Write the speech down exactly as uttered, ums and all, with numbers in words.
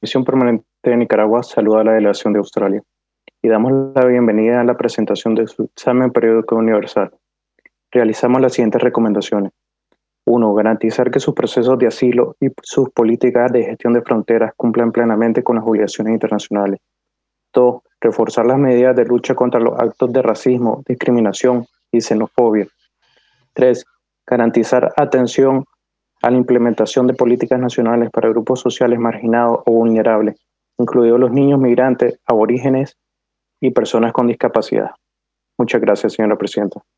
Comisión Permanente de Nicaragua saluda a la delegación de Australia y damos la bienvenida a la presentación de su examen periódico universal. Realizamos las siguientes recomendaciones. uno. Garantizar que sus procesos de asilo y sus políticas de gestión de fronteras cumplan plenamente con las obligaciones internacionales. dos. Reforzar las medidas de lucha contra los actos de racismo, discriminación y xenofobia. tres. Garantizar atención a la implementación de políticas nacionales para grupos sociales marginados o vulnerables, incluidos los niños migrantes, aborígenes y personas con discapacidad. Muchas gracias, señora presidenta.